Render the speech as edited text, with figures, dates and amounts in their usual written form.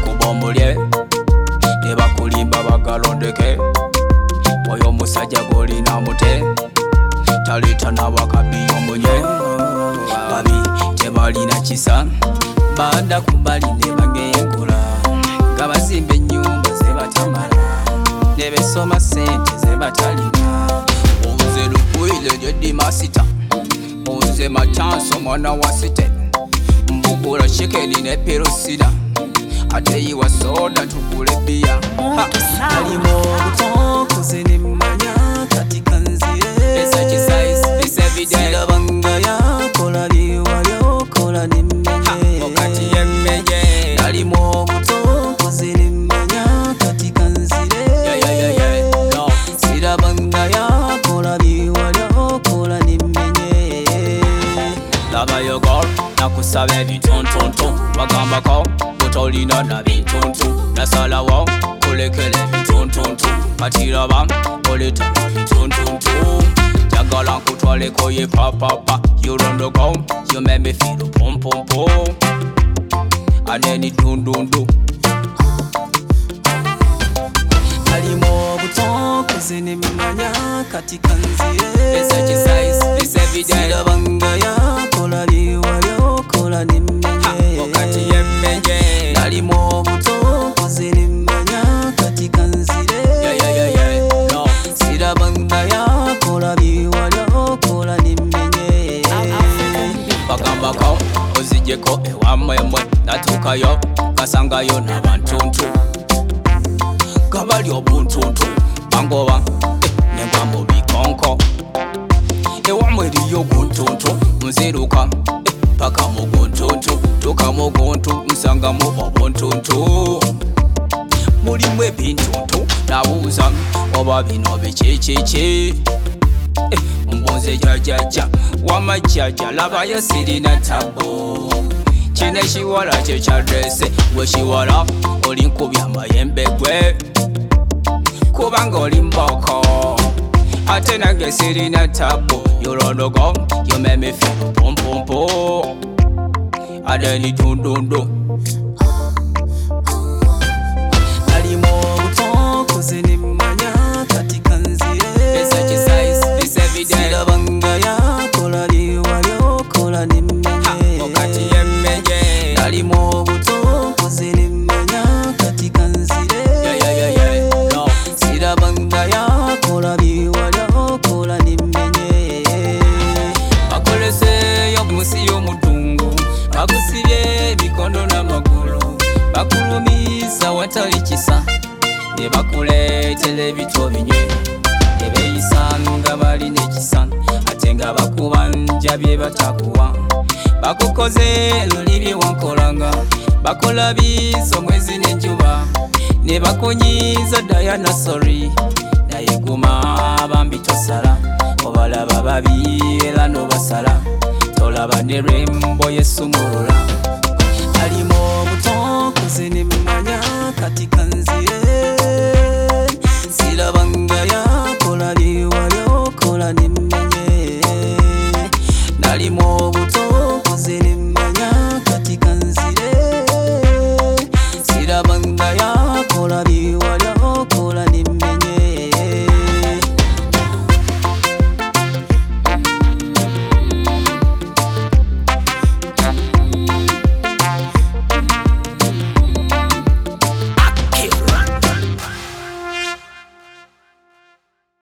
bakuba omulye ne bakulimba bagalondeke oyo omusajja golina mute taleta nabakabi omunye babi tebalina kisa banda kumbali ne bagengula nga bazimba ennyumba zebatamala ne besoma sente zebatalina onze lukwile lyedimasita onze matanso mwana wa site mbugula shikeni ne perosida ateyiwa soda tukule bia alimo butokoze nemanya katika nzire esa chisais is evident silabanga yakola liwalyokola nemmenye okati yemmenye alimo butokoze nemanya katika nzire no silabanga yakola liwalyokola nemmenye laba yo girl nakusaba ebitontonto bagambako tolina na bintuntu nasalawo kulekele bituntuntu katiraba oleta bituntuntu jagala nkutwaleko ye papapa you run the go you make me feel pom pom pom aneni dundundu alimo butokoze nemanya katika nzire esa chisais is evident silabanga yakola liwalyokola nemmenye okati yemmenye alimo butokoze nemanya katika nzire no silabanga yakola liwalyokola nemmenye bagambako ozijeko ewamwemwe natukayo kasangayo n'abantuntu kabali obuntuntu bangoba nengwa mu bikonko ewamwe eriyo guntuntu nziruka paka mu guntuntu tuka mu guntu nsangamu obuntuntu mulimu ebintuntu nabuuza oba bino bikikiki mbunze jajaja wamajjaja labayo sirina tabo kino ekiwala kye kyadrese wekiwala oli nkubya amayembe gwe kubanga oli mboko ate nange sirina tabo yolondogo you make me feel pom pom pom adeni dundundu alimo butokoze nemanya katika nzire esa chisais is evident silabanga yakola liwalyokola nemmenye okati yemmenye alimo butokoze nemanya katika nzire no silabanga yakola liwalyokola nemmenye bakoleseyo musi y'omudungu bagusibye emikono n'amagulu bakulumiza watali kisa ne bakuleetera ebito binywe ne beeyisanga bali n'ekisa ate nga bakubanja bye batakuwa bakukoze luli bye wankolanga bakolabiza omwezi n'enjuba ne bakonyiza Diana sorry naye guma bambi tosala obalaba babi era n'obasala tolaba ne rembo yesumulula alimo butokoze nemanya